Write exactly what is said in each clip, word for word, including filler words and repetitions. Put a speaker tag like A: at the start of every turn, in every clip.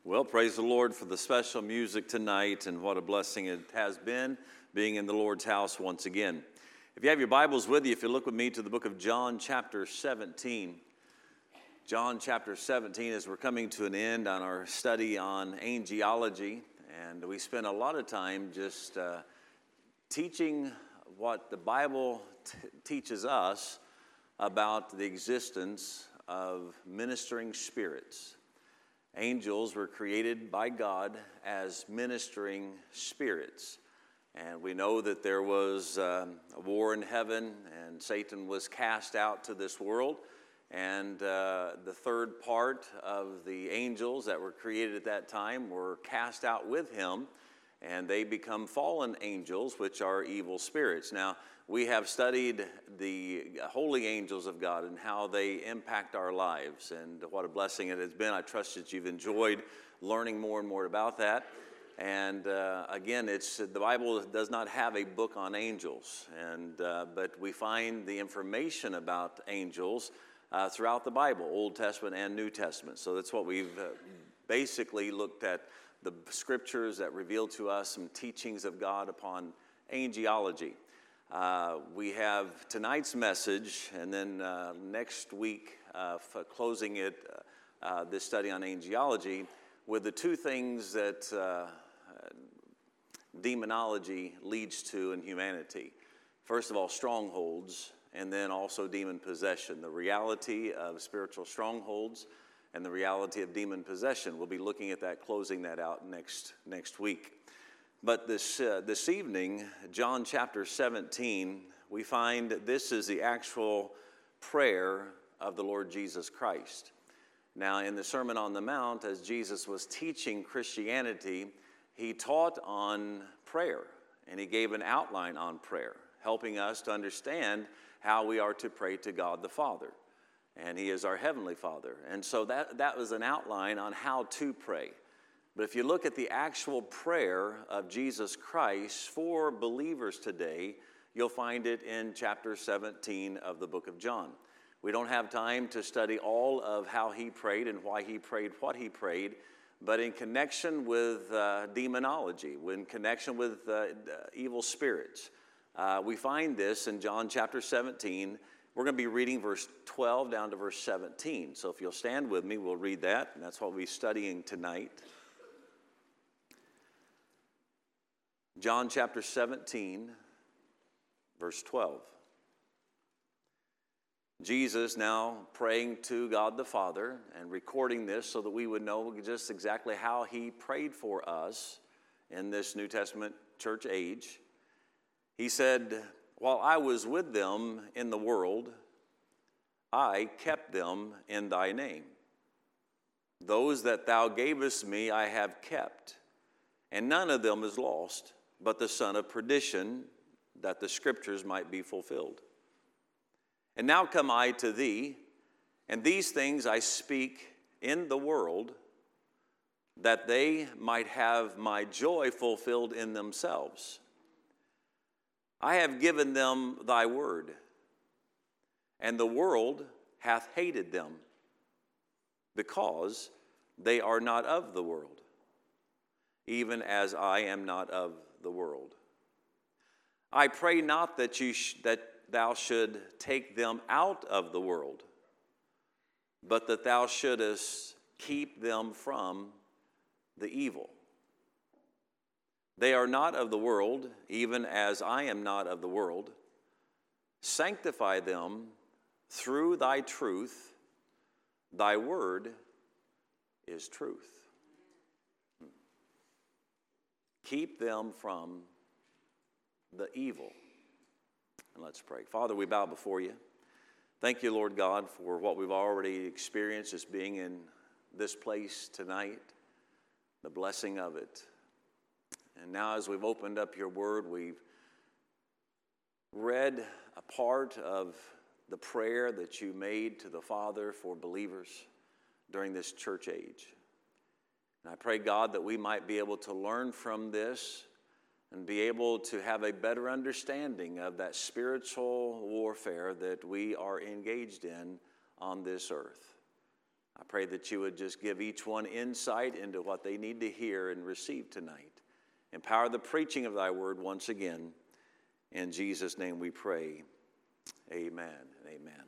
A: Well, praise the Lord for the special music tonight, and what a blessing it has been being in the Lord's house once again. If you have your Bibles with you, if you look with me to the book of John chapter seventeen. John chapter seventeen, as we're coming to an end on our study on angelology, and we spent a lot of time just uh, teaching what the Bible t- teaches us about the existence of ministering spirits. Angels were created by God as ministering spirits. And we know that there was um, a war in heaven, and Satan was cast out to this world. And uh, the third part of the angels that were created at that time were cast out with him, and they become fallen angels, which are evil spirits. Now, we have studied the holy angels of God and how they impact our lives, and what a blessing it has been. I trust that you've enjoyed learning more and more about that. And uh, again, it's the Bible does not have a book on angels, and uh, but we find the information about angels uh, throughout the Bible, Old Testament and New Testament. So that's what we've uh, basically looked at, the scriptures that reveal to us some teachings of God upon angelology. Uh, we have tonight's message, and then uh, next week, uh, for closing it, uh, uh, this study on angelology, with the two things that uh, demonology leads to in humanity. First of all, strongholds, and then also demon possession. The reality of spiritual strongholds and the reality of demon possession. We'll be looking at that, closing that out next next week. But this uh, this evening, John chapter seventeen, we find that this is the actual prayer of the Lord Jesus Christ. Now, in the Sermon on the Mount, as Jesus was teaching Christianity, he taught on prayer, and he gave an outline on prayer, helping us to understand how we are to pray to God the Father. And he is our Heavenly Father. And so that, that was an outline on how to pray. But if you look at the actual prayer of Jesus Christ for believers today, you'll find it in chapter seventeen of the book of John. We don't have time to study all of how he prayed and why he prayed what he prayed, but in connection with uh, demonology, in connection with uh, evil spirits, uh, we find this in John chapter seventeen. We're going to be reading verse twelve down to verse seventeen. So if you'll stand with me, we'll read that, and that's what we'll be studying tonight. John chapter seventeen, verse twelve. Jesus now praying to God the Father and recording this so that we would know just exactly how he prayed for us in this New Testament church age. He said, "While I was with them in the world, I kept them in thy name. Those that thou gavest me I have kept, and none of them is lost, but the son of perdition, that the scriptures might be fulfilled. And now come I to thee, and these things I speak in the world, that they might have my joy fulfilled in themselves. I have given them thy word, and the world hath hated them, because they are not of the world, even as I am not of the world. I pray not that you sh- that thou should take them out of the world, but that thou shouldest keep them from the evil. They are not of the world, even as I am not of the world. Sanctify them through thy truth. Thy word is truth." Keep them from the evil. And let's pray. Father, we bow before you. Thank you, Lord God, for what we've already experienced as being in this place tonight, the blessing of it. And now as we've opened up your word, we've read a part of the prayer that you made to the Father for believers during this church age. And I pray, God, that we might be able to learn from this and be able to have a better understanding of that spiritual warfare that we are engaged in on this earth. I pray that you would just give each one insight into what they need to hear and receive tonight. Empower the preaching of thy word once again. In Jesus' name we pray. Amen and amen.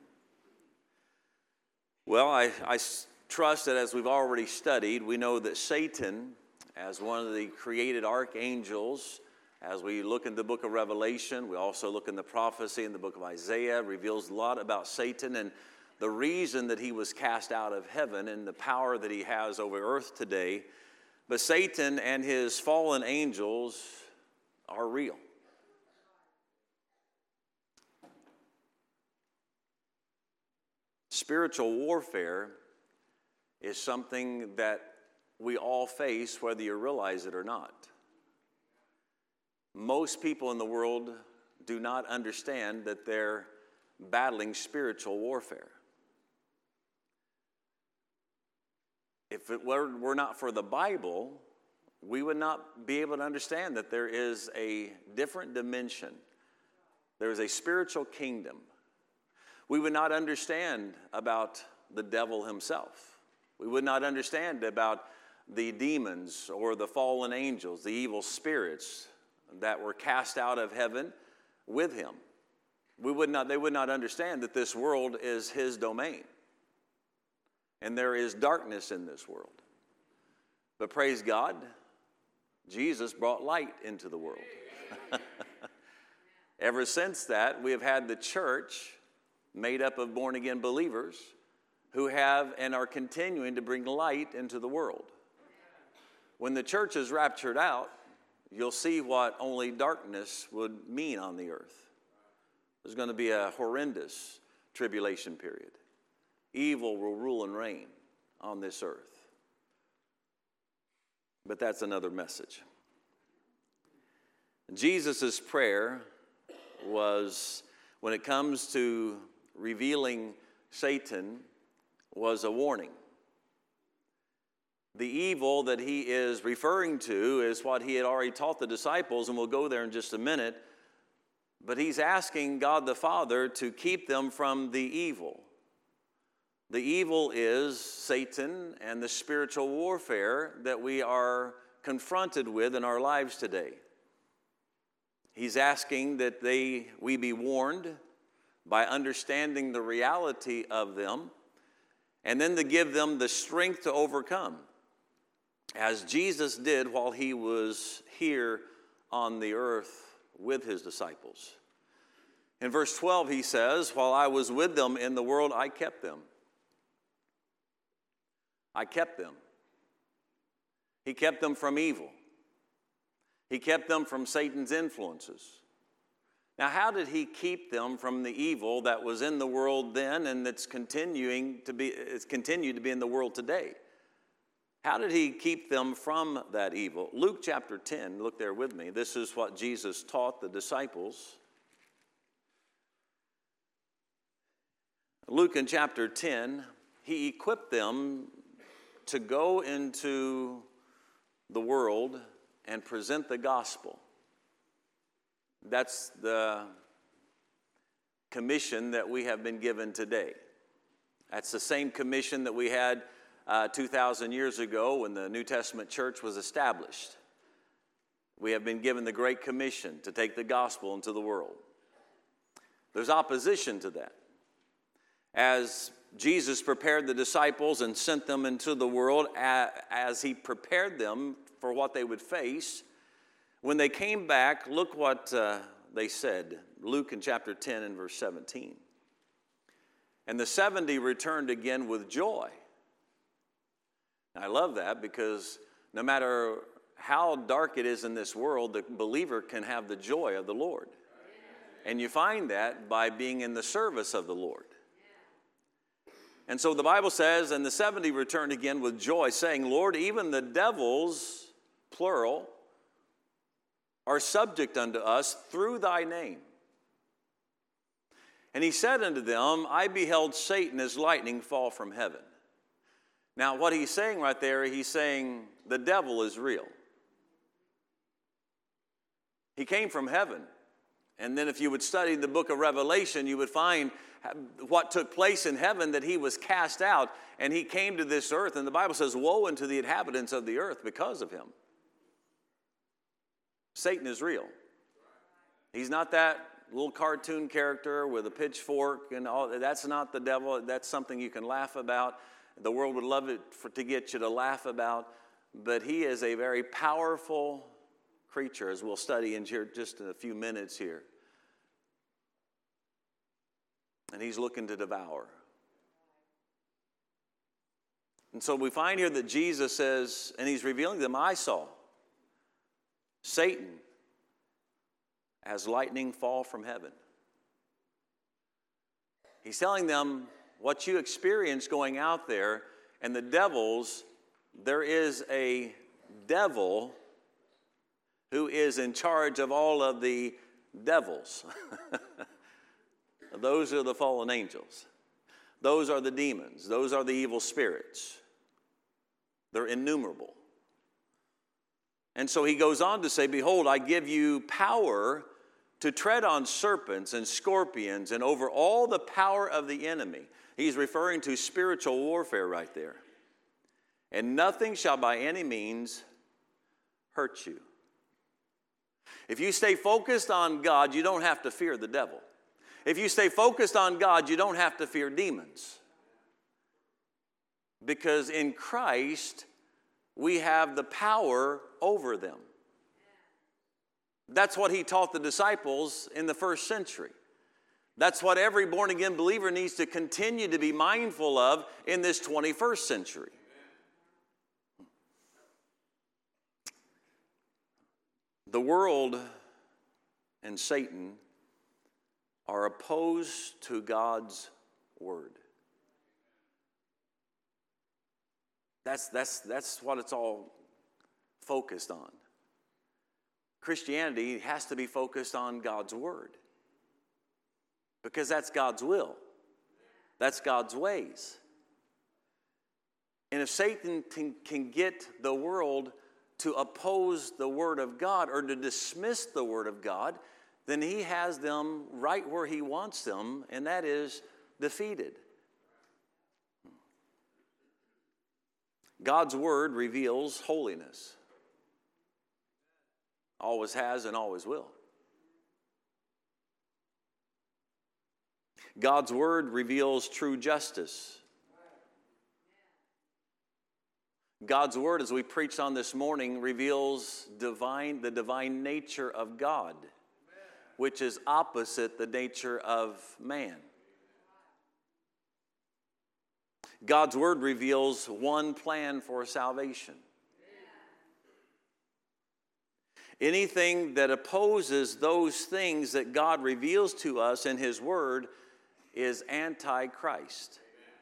A: Well, I, I trust that as we've already studied, we know that Satan, as one of the created archangels, as we look in the book of Revelation, we also look in the prophecy in the book of Isaiah, reveals a lot about Satan and the reason that he was cast out of heaven and the power that he has over earth today. But Satan and his fallen angels are real. Spiritual warfare is something that we all face, whether you realize it or not. Most people in the world do not understand that they're battling spiritual warfare. If it were, were not for the Bible, we would not be able to understand that there is a different dimension. There is a spiritual kingdom. We would not understand about the devil himself. We would not understand about the demons or the fallen angels, the evil spirits that were cast out of heaven with him. We would not, they would not understand that this world is his domain. And there is darkness in this world. But praise God, Jesus brought light into the world. Ever since that, we have had the church made up of born-again believers who have and are continuing to bring light into the world. When the church is raptured out, you'll see what only darkness would mean on the earth. There's going to be a horrendous tribulation period. Evil will rule and reign on this earth. But that's another message. Jesus' prayer was, when it comes to revealing Satan, was a warning. The evil that he is referring to is what he had already taught the disciples, and we'll go there in just a minute. But he's asking God the Father to keep them from the evil. The evil is Satan and the spiritual warfare that we are confronted with in our lives today. He's asking that they we be warned by understanding the reality of them, and then to give them the strength to overcome, as Jesus did while he was here on the earth with his disciples. In verse twelve, he says, "While I was with them in the world, I kept them." I kept them. He kept them from evil. He kept them from Satan's influences. Now, how did he keep them from the evil that was in the world then and that's continuing to be, it's continued to be in the world today? How did he keep them from that evil? Luke chapter ten, look there with me. This is what Jesus taught the disciples. Luke in chapter ten, he equipped them to go into the world and present the gospel. That's the commission that we have been given today. That's the same commission that we had uh, two thousand years ago when the New Testament church was established. We have been given the Great Commission to take the gospel into the world. There's opposition to that. As Jesus prepared the disciples and sent them into the world, as he prepared them for what they would face, when they came back, look what uh, they said. Luke in chapter ten and verse seventeen. "And the seventy returned again with joy." I love that because no matter how dark it is in this world, the believer can have the joy of the Lord. And you find that by being in the service of the Lord. And so the Bible says, "And the seventy returned again with joy, saying, Lord, even the devils," plural, "are subject unto us through thy name." And he said unto them, "I beheld Satan as lightning fall from heaven." Now, what he's saying right there, he's saying the devil is real. He came from heaven. And then if you would study the book of Revelation, you would find what took place in heaven, that he was cast out and he came to this earth. And the Bible says, woe unto the inhabitants of the earth because of him. Satan is real. He's not that little cartoon character with a pitchfork and all. That's not the devil. That's something you can laugh about. The world would love it for, to get you to laugh about. But he is a very powerful creature, as we'll study in here just in a few minutes here. And he's looking to devour. And so we find here that Jesus says, and he's revealing to them, I saw Satan as lightning fall from heaven. He's telling them what you experience going out there, and the devils, there is a devil who is in charge of all of the devils. Those are the fallen angels. Those are the demons. Those are the evil spirits. They're innumerable. And so he goes on to say, behold, I give you power to tread on serpents and scorpions and over all the power of the enemy. He's referring to spiritual warfare right there. And nothing shall by any means hurt you. If you stay focused on God, you don't have to fear the devil. If you stay focused on God, you don't have to fear demons. Because in Christ, we have the power over them. That's what he taught the disciples in the first century. That's what every born-again believer needs to continue to be mindful of in this twenty-first century. The world and Satan are opposed to God's word. That's, that's, that's what it's all focused on. Christianity has to be focused on God's word. Because that's God's will. That's God's ways. And if Satan can, can get the world to oppose the word of God or to dismiss the word of God, then he has them right where he wants them, and that is defeated. God's word reveals holiness. Always has and always will. God's word reveals true justice. God's word, as we preached on this morning, reveals divine, the divine nature of God, which is opposite the nature of man. God's word reveals one plan for salvation. Anything that opposes those things that God reveals to us in his word is anti-Christ.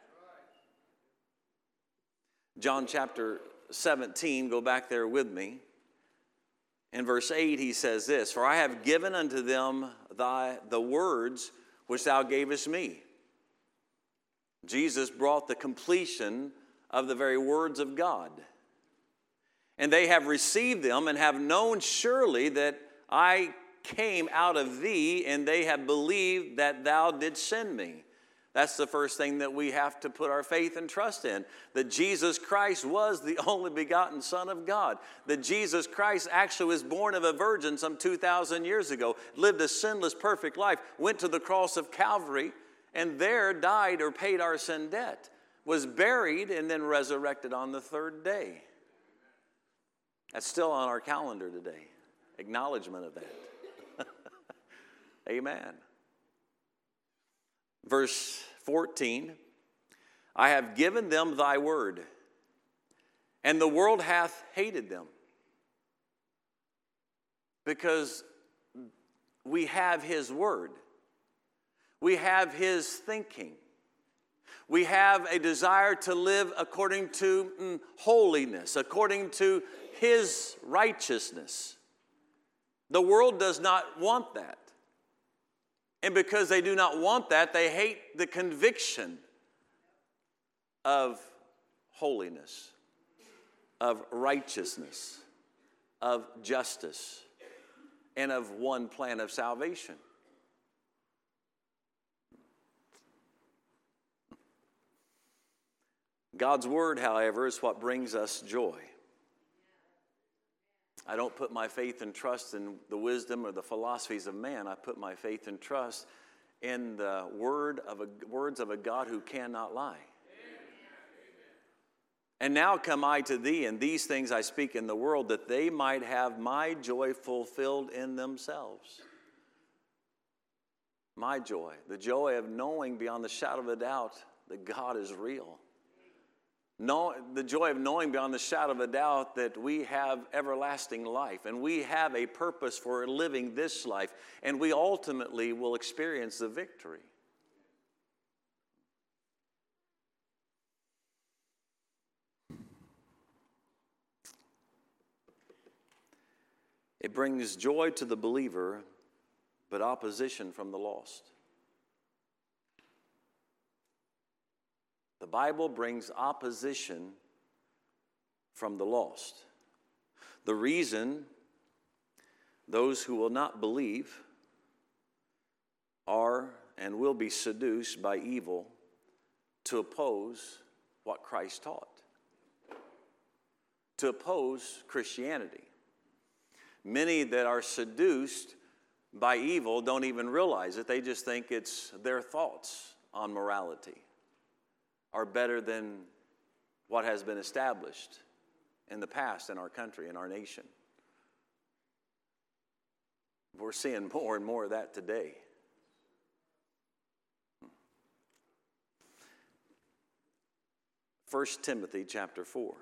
A: John chapter seventeen, go back there with me. In verse eight, he says this, for I have given unto them thy, the words which thou gavest me. Jesus brought the completion of the very words of God. And they have received them and have known surely that I came out of thee, and they have believed that thou didst send me. That's the first thing that we have to put our faith and trust in, that Jesus Christ was the only begotten Son of God, that Jesus Christ actually was born of a virgin some two thousand years ago, lived a sinless, perfect life, went to the cross of Calvary, and there died or paid our sin debt, was buried, and then resurrected on the third day. That's still on our calendar today, acknowledgement of that. Amen. Verse fourteen, I have given them thy word, and the world hath hated them. Because we have his word. We have his thinking. We have a desire to live according to mm, holiness, according to his righteousness. The world does not want that. And because they do not want that, they hate the conviction of holiness, of righteousness, of justice. and of one plan of salvation. God's word, however, is what brings us joy. I don't put my faith and trust in the wisdom or the philosophies of man. I put my faith and trust in the word of a, words of a God who cannot lie. And now come I to thee, and these things I speak in the world, that they might have my joy fulfilled in themselves. My joy, the joy of knowing beyond the shadow of a doubt that God is real. No, the joy of knowing beyond the shadow of a doubt that we have everlasting life, and we have a purpose for living this life, and we ultimately will experience the victory. It brings joy to the believer, but opposition from the lost. The Bible brings opposition from the lost. The reason those who will not believe are and will be seduced by evil to oppose what Christ taught, to oppose Christianity. Many that are seduced by evil don't even realize it. They just think it's their thoughts on morality are better than what has been established in the past in our country, in our nation. We're seeing more and more of that today. First Timothy chapter four.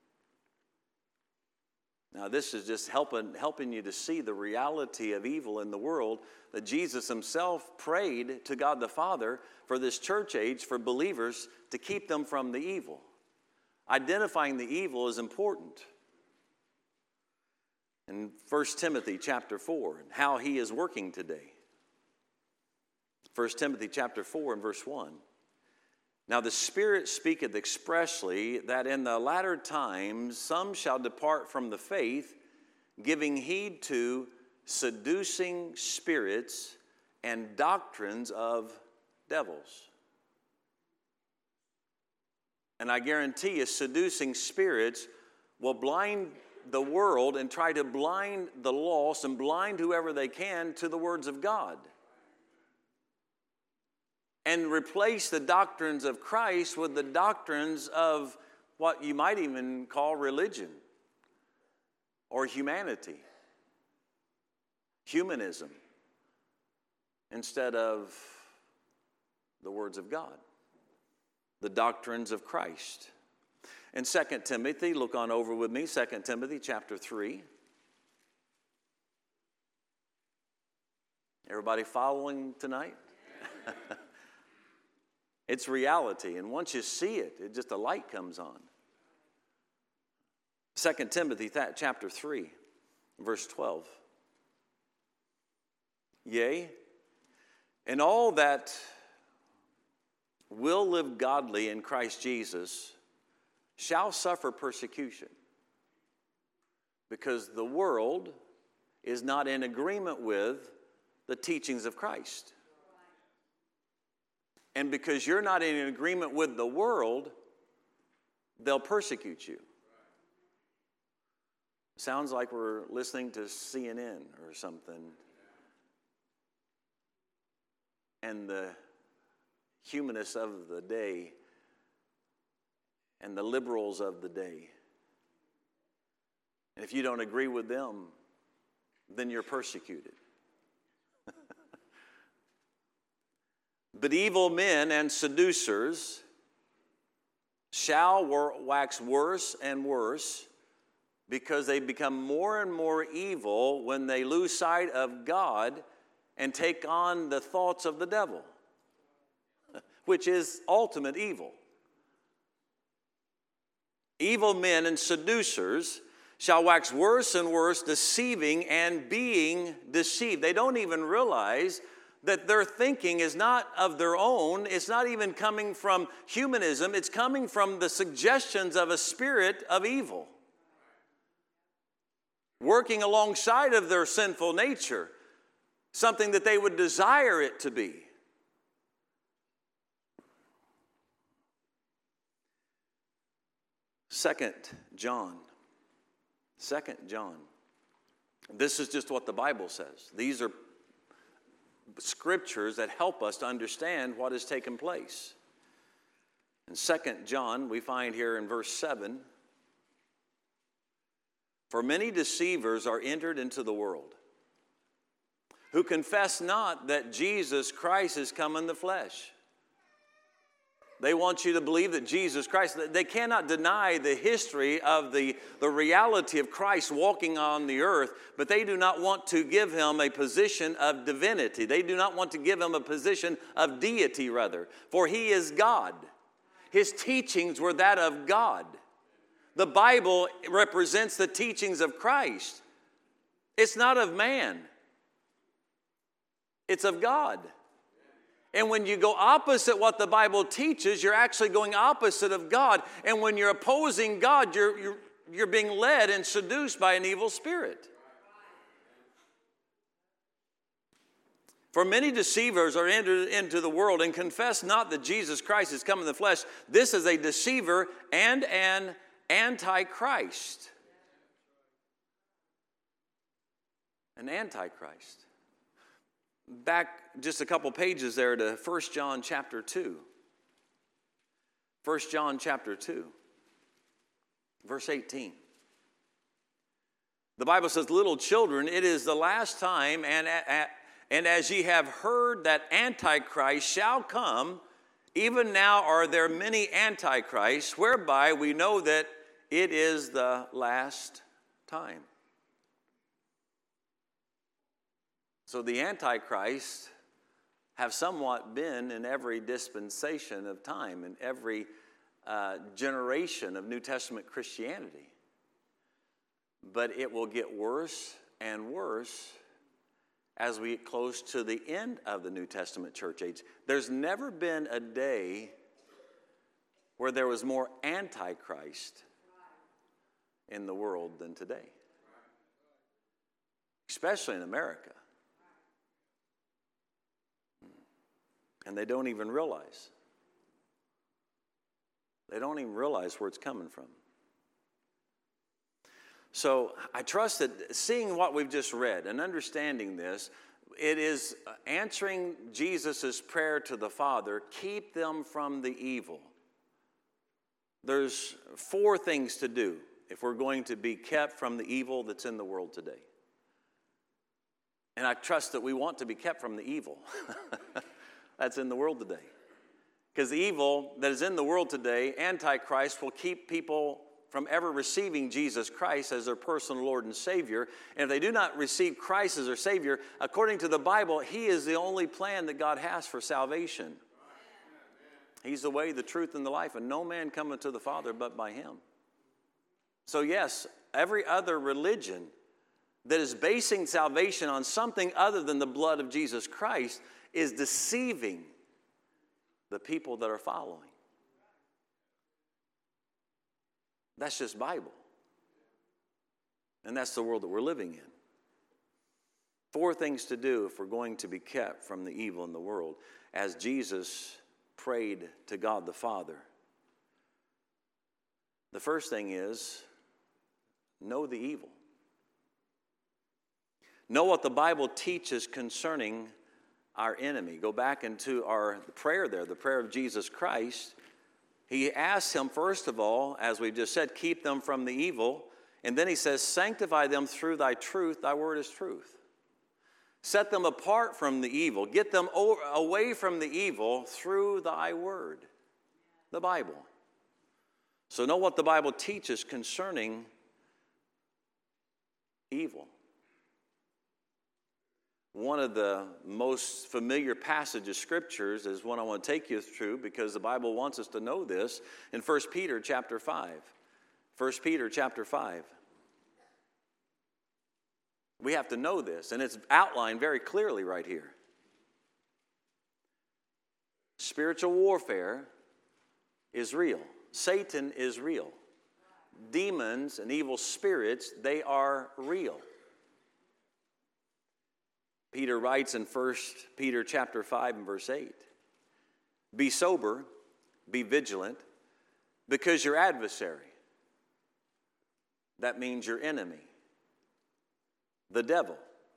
A: Now this is just helping, helping you to see the reality of evil in the world, that Jesus himself prayed to God the Father for this church age, for believers, to keep them from the evil. Identifying the evil is important. In First Timothy chapter four, and how he is working today. First Timothy chapter four and verse one. Now the Spirit speaketh expressly that in the latter times some shall depart from the faith, giving heed to seducing spirits and doctrines of devils. And I guarantee you, seducing spirits will blind the world and try to blind the lost and blind whoever they can to the words of God. And replace the doctrines of Christ with the doctrines of what you might even call religion or humanity, humanism, instead of the words of God, the doctrines of Christ. In Second Timothy, look on over with me, Second Timothy chapter three. Everybody following tonight? It's reality, and once you see it, it just a light comes on. Second Timothy chapter three, verse twelve. Yea, and all that will live godly in Christ Jesus shall suffer persecution, because the world is not in agreement with the teachings of Christ. And because you're not in agreement with the world, they'll persecute you. Sounds like we're listening to C N N or something. And the humanists of the day and the liberals of the day. And if you don't agree with them, then you're persecuted. But evil men and seducers shall wax worse and worse, because they become more and more evil when they lose sight of God and take on the thoughts of the devil, which is ultimate evil. Evil men and seducers shall wax worse and worse, deceiving and being deceived. They don't even realize that their thinking is not of their own. It's not even coming from humanism. It's coming from the suggestions of a spirit of evil. working alongside of their sinful nature, something that they would desire it to be. Second John. Second John. This is just what the Bible says. These are scriptures that help us to understand what has taken place. In Second John, we find here in verse seven, for many deceivers are entered into the world, who confess not that Jesus Christ is come in the flesh. They want you to believe that Jesus Christ, they cannot deny the history of the, the reality of Christ walking on the earth, but they do not want to give him a position of divinity. They do not want to give him a position of deity, rather, for he is God. His teachings were that of God. The Bible represents the teachings of Christ. It's not of man. It's of God. And when you go opposite what the Bible teaches, you're actually going opposite of God. And when you're opposing God, you're, you're, you're being led and seduced by an evil spirit. For many deceivers are entered into the world and confess not that Jesus Christ is come in the flesh. This is a deceiver and an antichrist. An antichrist. Back just a couple pages there to First John chapter two. First John chapter two, verse eighteen. The Bible says, little children, it is the last time, and, and as ye have heard that Antichrist shall come, even now are there many antichrists, whereby we know that it is the last time. So the Antichrist have somewhat been in every dispensation of time, in every uh, generation of New Testament Christianity. But it will get worse and worse as we get close to the end of the New Testament church age. There's never been a day where there was more Antichrist in the world than today, especially in America. And they don't even realize. They don't even realize where it's coming from. So I trust that seeing what we've just read and understanding this, it is answering Jesus' prayer to the Father, keep them from the evil. There's four things to do if we're going to be kept from the evil that's in the world today. And I trust that we want to be kept from the evil that's in the world today. Because the evil that is in the world today, Antichrist, will keep people from ever receiving Jesus Christ as their personal Lord and Savior. And if they do not receive Christ as their Savior, according to the Bible, He is the only plan that God has for salvation. He's the way, the truth, and the life, and no man cometh to the Father but by Him. So yes, every other religion that is basing salvation on something other than the blood of Jesus Christ is deceiving the people that are following. That's just Bible. And that's the world that we're living in. Four things to do if we're going to be kept from the evil in the world, as Jesus prayed to God the Father. The first thing is, know the evil. Know what the Bible teaches concerning our enemy. Go back into our prayer there, the prayer of Jesus Christ. He asks him, first of all, as we just said, keep them from the evil. And then he says, sanctify them through thy truth. Thy word is truth. Set them apart from the evil. Get them away from the evil through thy word, the Bible. So know what the Bible teaches concerning evil. One of the most familiar passages of scriptures is one I want to take you through, because the Bible wants us to know this, in First Peter chapter five. First Peter chapter five. We have to know this, and it's outlined very clearly right here. Spiritual warfare is real. Satan is real. demons and evil spirits, they are real. Peter writes in First Peter chapter five and verse eight, be sober, be vigilant, because your adversary, that means your enemy, the devil,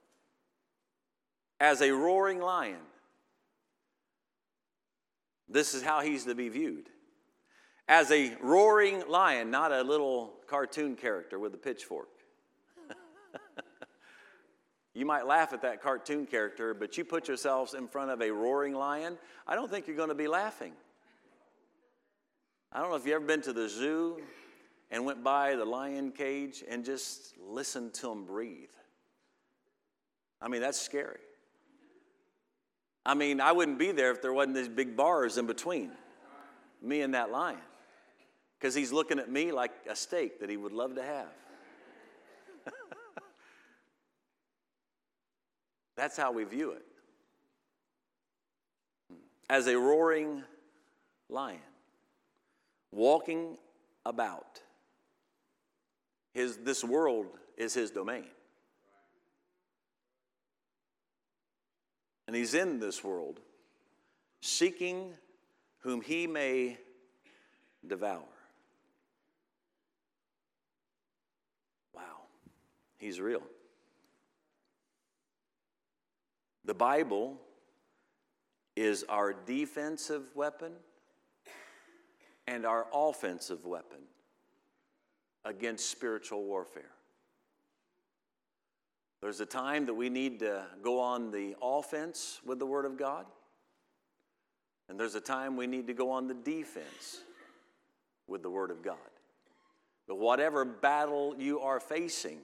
A: as a roaring lion. This is how he's to be viewed. As a roaring lion, not a little cartoon character with a pitchfork. You might laugh at that cartoon character, but you put yourselves in front of a roaring lion, I don't think you're going to be laughing. I don't know if you've ever been to the zoo and went by the lion cage and just listened to them breathe. I mean, that's scary. I mean, I wouldn't be there if there wasn't these big bars in between me and that lion, because he's looking at me like a steak that he would love to have. That's how we view it. As a roaring lion, walking about. His, this world is his domain. And he's in this world, seeking whom he may devour. Wow, he's real. The Bible is our defensive weapon and our offensive weapon against spiritual warfare. There's a time that we need to go on the offense with the Word of God, and there's a time we need to go on the defense with the Word of God. But whatever battle you are facing,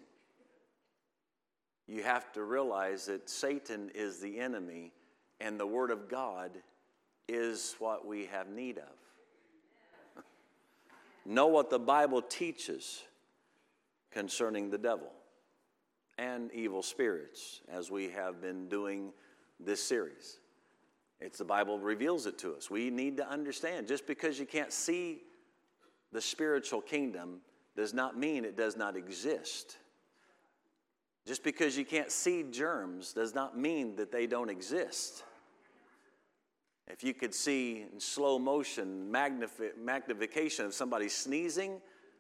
A: you have to realize that Satan is the enemy and the Word of God is what we have need of. Know what the Bible teaches concerning the devil and evil spirits, as we have been doing this series. It's the Bible reveals it to us. We need to understand, just because you can't see the spiritual kingdom does not mean it does not exist. Just because you can't see germs does not mean that they don't exist. If you could see in slow motion magnifi- magnification of somebody sneezing,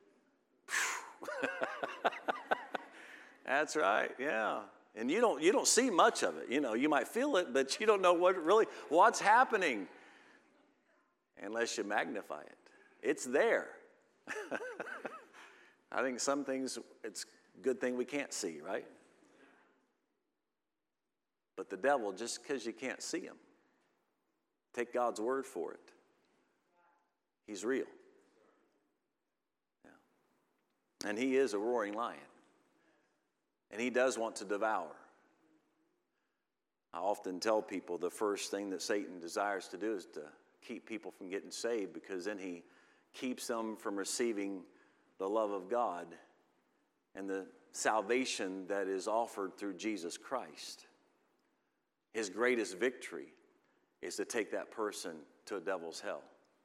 A: that's right, yeah. And you don't you don't see much of it. You know, you might feel it, but you don't know what really what's happening unless you magnify it. It's there. I think some things it's a good thing we can't see, right? But the devil, just because you can't see him, take God's word for it. He's real. Yeah. And he is a roaring lion. And he does want to devour. I often tell people the first thing that Satan desires to do is to keep people from getting saved, because then he keeps them from receiving the love of God and the salvation that is offered through Jesus Christ. His greatest victory is to take that person to a devil's hell.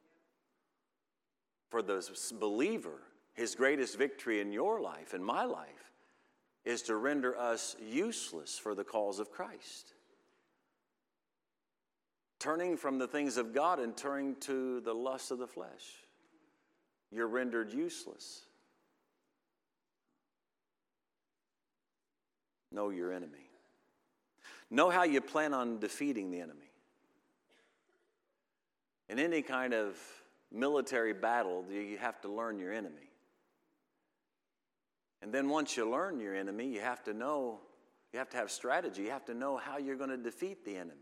A: For the believer, his greatest victory in your life, in my life, is to render us useless for the cause of Christ. Turning from the things of God and turning to the lust of the flesh, you're rendered useless. Know your enemy. Know how you plan on defeating the enemy. In any kind of military battle, you have to learn your enemy. And then once you learn your enemy, you have to know, you have to have strategy. You have to know how you're going to defeat the enemy.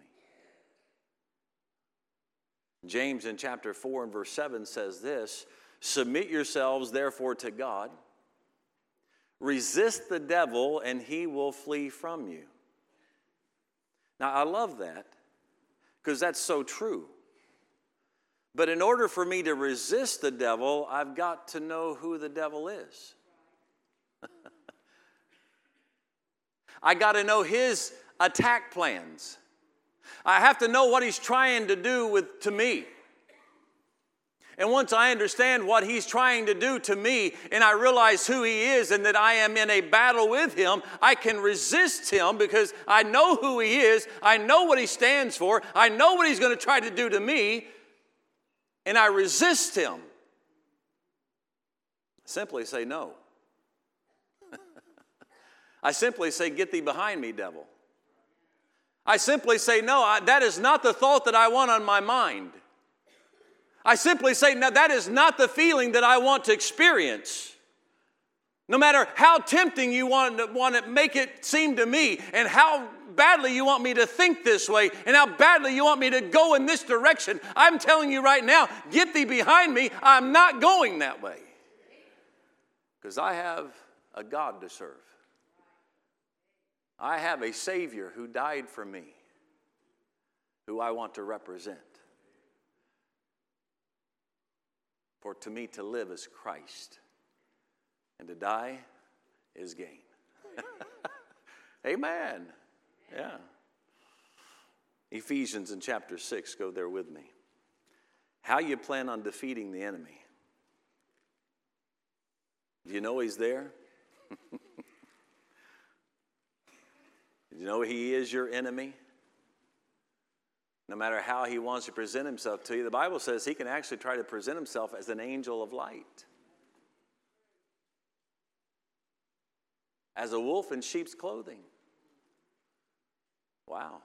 A: James in chapter four and verse seven says this, submit yourselves therefore to God. Resist the devil and he will flee from you. Now I love that because that's so true. But in order for me to resist the devil, I've got to know who the devil is. I got to know his attack plans. I have to know what he's trying to do with to me. And once I understand what he's trying to do to me, and I realize who he is and that I am in a battle with him, I can resist him because I know who he is. I know what he stands for. I know what he's going to try to do to me, and I resist him. Simply say no. I simply say, get thee behind me, devil. I simply say, no, I, that is not the thought that I want on my mind. I simply say, no, that is not the feeling that I want to experience. No matter how tempting you want to, want to make it seem to me, and how badly you want me to think this way, and how badly you want me to go in this direction, I'm telling you right now, get thee behind me. I'm not going that way. Because I have a God to serve. I have a Savior who died for me, who I want to represent. For to me to live is Christ, and to die is gain. Amen. Yeah. Ephesians in chapter six, go there with me. How you plan on defeating the enemy. Do you know he's there? Do you know he is your enemy? No matter how he wants to present himself to you, the Bible says he can actually try to present himself as an angel of light. As a wolf in sheep's clothing. Wow.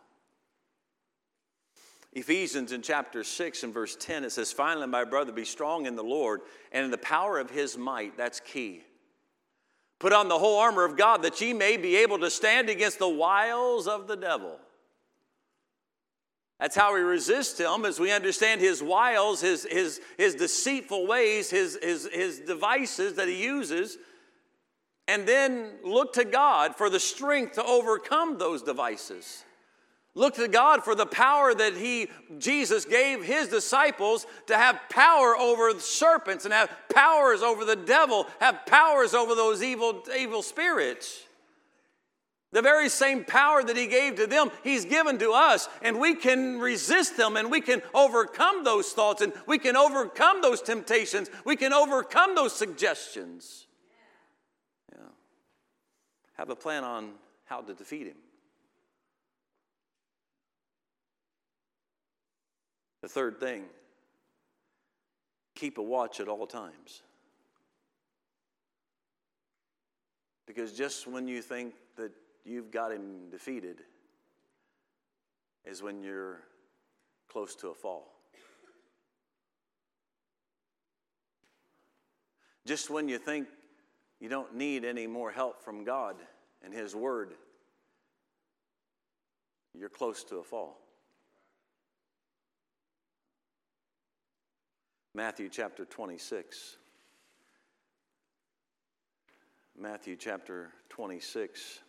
A: Ephesians in chapter six and verse ten, it says, finally, my brother, be strong in the Lord and in the power of his might. That's key. Put on the whole armor of God that ye may be able to stand against the wiles of the devil. That's how we resist him, as we understand his wiles, his, his, his deceitful ways, his, his, his devices that he uses, and then look to God for the strength to overcome those devices. Look to God for the power that he, Jesus gave his disciples to have power over serpents and have powers over the devil, have powers over those evil, evil spirits. The very same power that he gave to them, he's given to us. And we can resist them, and we can overcome those thoughts, and we can overcome those temptations. We can overcome those suggestions. Yeah. Have a plan on how to defeat him. The third thing, keep a watch at all times. Because just when you think that you've got him defeated is when you're close to a fall. Just when you think you don't need any more help from God and his word, you're close to a fall. Matthew chapter twenty-six. Matthew chapter twenty-six.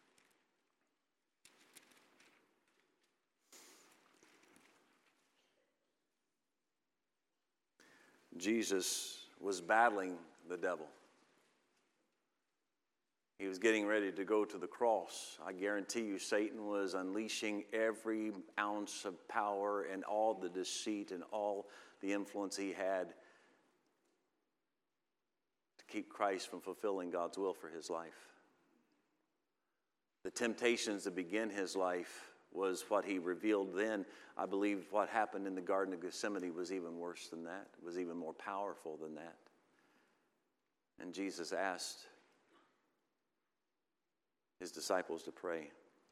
A: Jesus was battling the devil. He was getting ready to go to the cross. I guarantee you Satan was unleashing every ounce of power and all the deceit and all the influence he had to keep Christ from fulfilling God's will for his life. The temptations that begin his life was what he revealed then. I believe what happened in the Garden of Gethsemane was even worse than that. It was even more powerful than that. And Jesus asked his disciples to pray.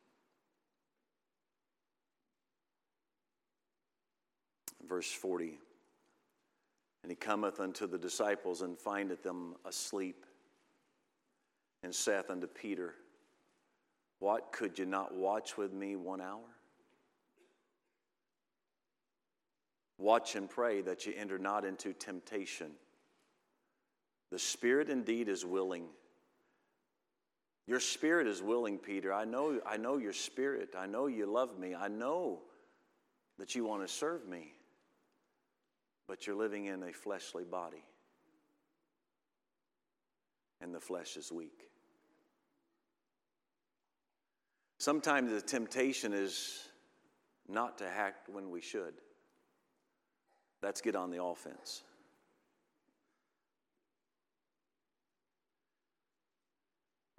A: Verse forty. And he cometh unto the disciples and findeth them asleep, and saith unto Peter, what, could you not watch with me one hour? Watch and pray that you enter not into temptation. The spirit indeed is willing. Your spirit is willing, Peter. I know, I know your spirit. I know you love me. I know that you want to serve me. But you're living in a fleshly body. And the flesh is weak. Sometimes the temptation is not to act when we should. That's get on the offense.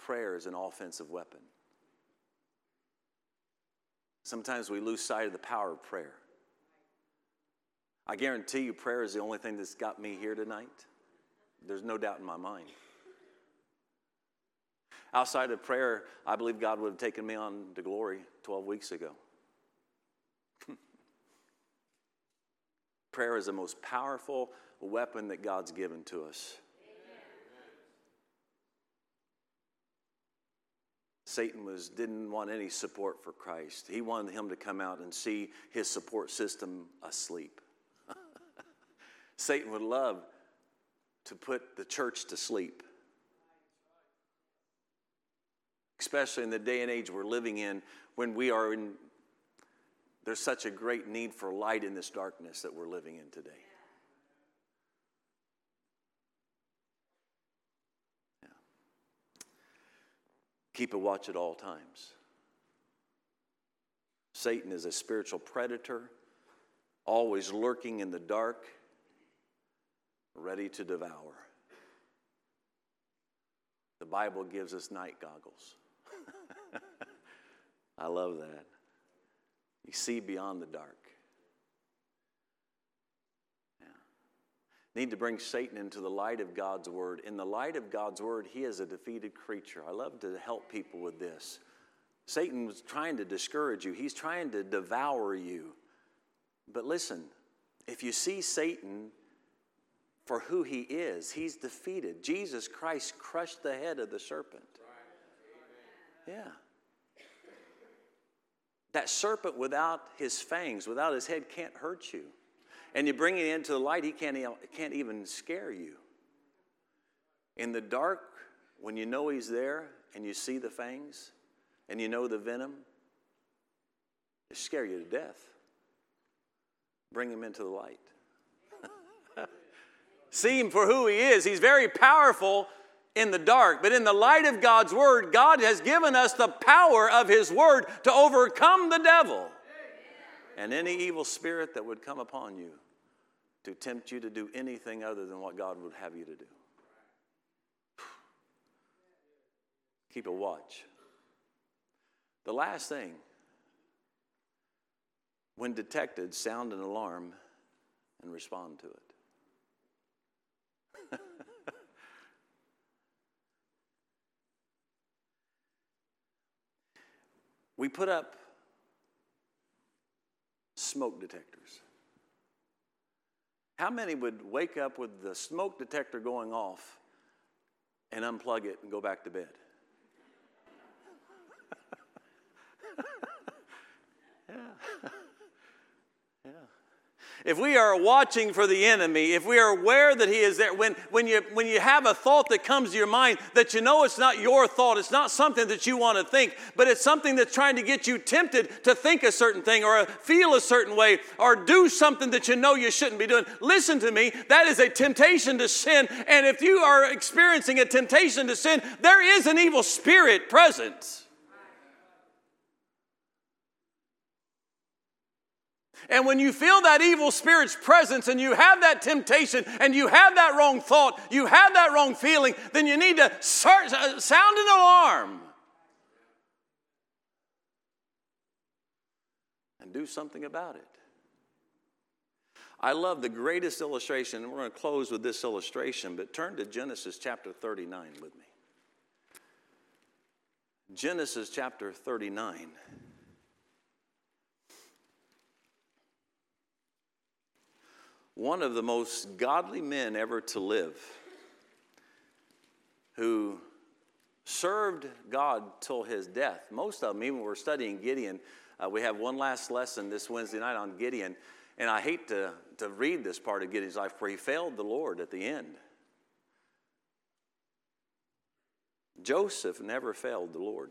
A: prayer is an offensive weapon. Sometimes we lose sight of the power of prayer. I guarantee you prayer is the only thing that's got me here tonight. There's no doubt in my mind. Outside of prayer, I believe God would have taken me on to glory twelve weeks ago. Prayer is the most powerful weapon that God's given to us. Satan was, didn't want any support for Christ. He wanted him to come out and see his support system asleep. Satan would love to put the church to sleep. Especially in the day and age we're living in, when we are in, there's such a great need for light in this darkness that we're living in today. Yeah. Keep a watch at all times. Satan is a spiritual predator, always lurking in the dark, ready to devour. The Bible gives us night goggles. I love that. You see beyond the dark. Yeah. Need to bring Satan into the light of God's word. In the light of God's word, he is a defeated creature. I love to help people with this. Satan was trying to discourage you. He's trying to devour you. But listen, if you see Satan for who he is, he's defeated. Jesus Christ crushed the head of the serpent. Yeah. That serpent without his fangs, without his head, can't hurt you. And you bring it into the light, he can't, can't even scare you. In the dark, when you know he's there and you see the fangs and you know the venom, it scare you to death. Bring him into the light. See him for who he is. He's very powerful in the dark, but in the light of God's word, God has given us the power of his word to overcome the devil and any evil spirit that would come upon you to tempt you to do anything other than what God would have you to do. Keep a watch. The last thing, when detected, sound an alarm and respond to it. We put up smoke detectors. How many would wake up with the smoke detector going off and unplug it and go back to bed? Yeah. Yeah. If we are watching for the enemy, if we are aware that he is there, when, when, you, when you have a thought that comes to your mind that you know it's not your thought, it's not something that you want to think, but it's something that's trying to get you tempted to think a certain thing or feel a certain way or do something that you know you shouldn't be doing. Listen to me, that is a temptation to sin. And if you are experiencing a temptation to sin, there is an evil spirit present. And when you feel that evil spirit's presence and you have that temptation and you have that wrong thought, you have that wrong feeling, then you need to start, sound an alarm and do something about it. I love the greatest illustration, and we're going to close with this illustration, but turn to Genesis chapter thirty-nine with me. Genesis chapter thirty-nine. One of the most godly men ever to live, who served God till his death. Most of them, even when we're studying Gideon, uh, we have one last lesson this Wednesday night on Gideon, and I hate to, to read this part of Gideon's life where he failed the Lord at the end. Joseph never failed the Lord.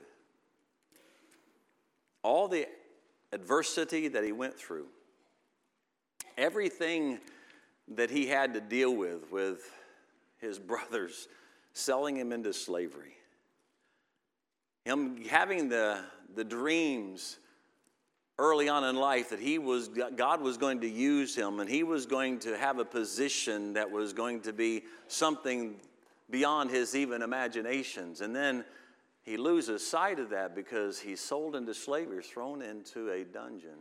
A: All the adversity that he went through, everything that he had to deal with, with his brothers selling him into slavery, him having the, the dreams early on in life that he was, God was going to use him and he was going to have a position that was going to be something beyond his even imaginations. And then he loses sight of that because he's sold into slavery, thrown into a dungeon.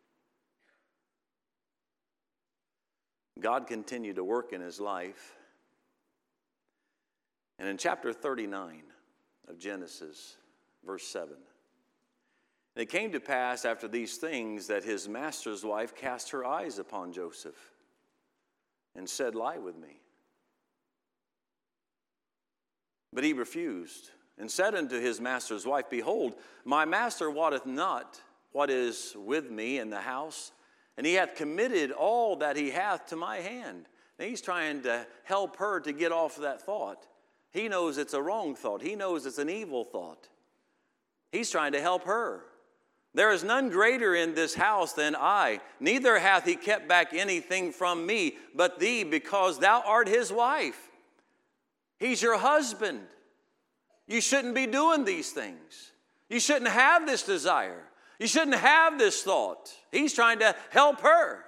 A: God continued to work in his life. And in chapter thirty-nine of Genesis, verse seven, and it came to pass after these things that his master's wife cast her eyes upon Joseph and said, "Lie with me." But he refused and said unto his master's wife, "Behold, my master wotteth not what is with me in the house, and he hath committed all that he hath to my hand." Now he's trying to help her to get off that thought. He knows it's a wrong thought. He knows it's an evil thought. He's trying to help her. "There is none greater in this house than I, neither hath he kept back anything from me but thee, because thou art his wife." He's your husband. You shouldn't be doing these things. You shouldn't have this desire. You shouldn't have this thought. He's trying to help her.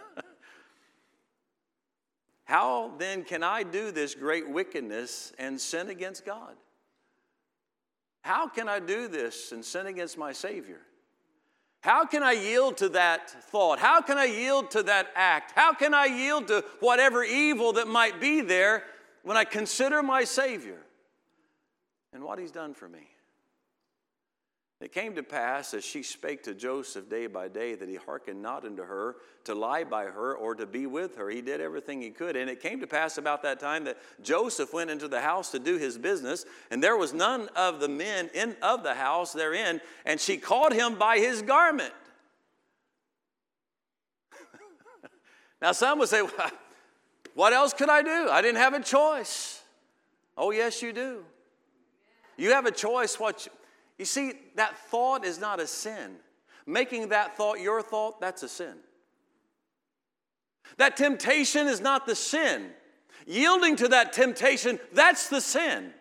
A: How then can I do this great wickedness and sin against God? How can I do this and sin against my Savior? How can I yield to that thought? How can I yield to that act? How can I yield to whatever evil that might be there when I consider my Savior and what he's done for me? It came to pass, as she spake to Joseph day by day, that he hearkened not unto her to lie by her or to be with her. He did everything he could. And it came to pass about that time that Joseph went into the house to do his business, and there was none of the men in of the house therein, and she caught him by his garment. Now some would say, well, what else could I do? I didn't have a choice. Oh, yes, you do. You have a choice what you... You see, that thought is not a sin. Making that thought your thought, that's a sin. That temptation is not the sin. Yielding to that temptation, that's the sin.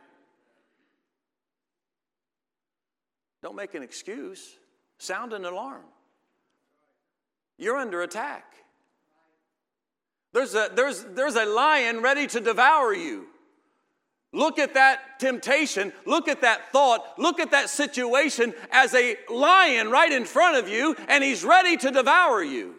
A: Don't make an excuse. Sound an alarm. You're under attack. There's a, there's, there's a lion ready to devour you. Look at that temptation, look at that thought, look at that situation as a lion right in front of you, and he's ready to devour you.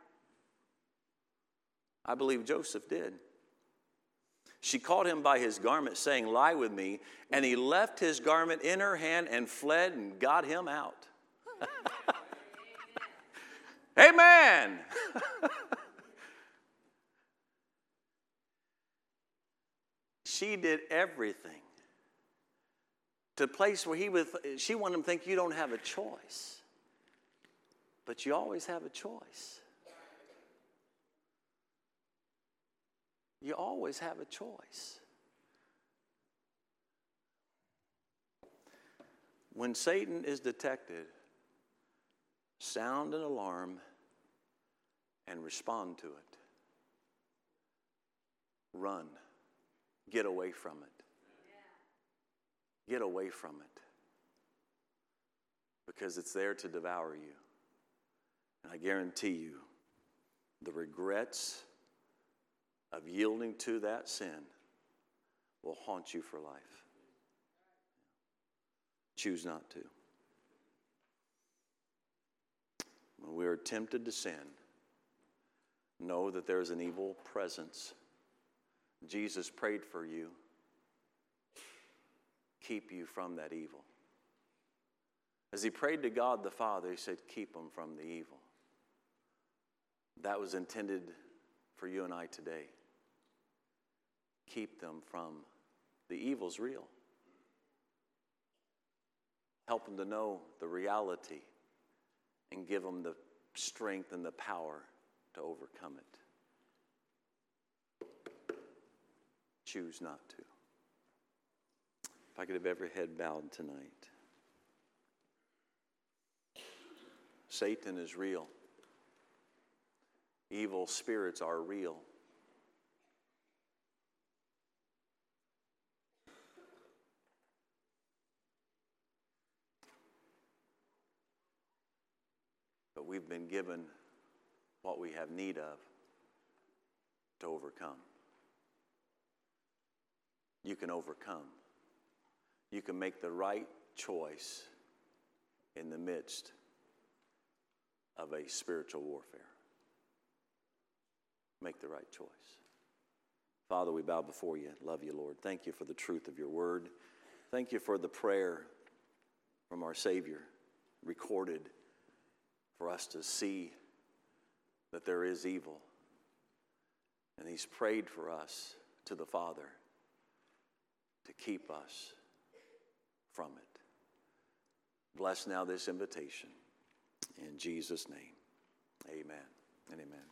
A: I believe Joseph did. She caught him by his garment, saying, "Lie with me," and he left his garment in her hand and fled and got him out. Amen. She did everything to a place where he would, she wanted him to think you don't have a choice. But you always have a choice. You always have a choice. When Satan is detected, sound an alarm and respond to it. Run. Get away from it. Get away from it. Because it's there to devour you. And I guarantee you, the regrets of yielding to that sin will haunt you for life. Choose not to. When we are tempted to sin, know that there is an evil presence. Jesus prayed for you. Keep you from that evil. As he prayed to God the Father, he said, keep them from the evil. That was intended for you and I today. Keep them from the evil's real. Help them to know the reality and give them the strength and the power to overcome it. Choose not to. If I could have every head bowed tonight. Satan is real. Evil spirits are real. But we've been given what we have need of to overcome. You can overcome. you can make the right choice in the midst of a spiritual warfare. Make the right choice. Father, we bow before you. Love you, Lord. Thank you for the truth of your word. Thank you for the prayer from our Savior recorded for us to see that there is evil. And he's prayed for us to the Father to keep us from it. Bless now this invitation. In Jesus' name, amen and amen.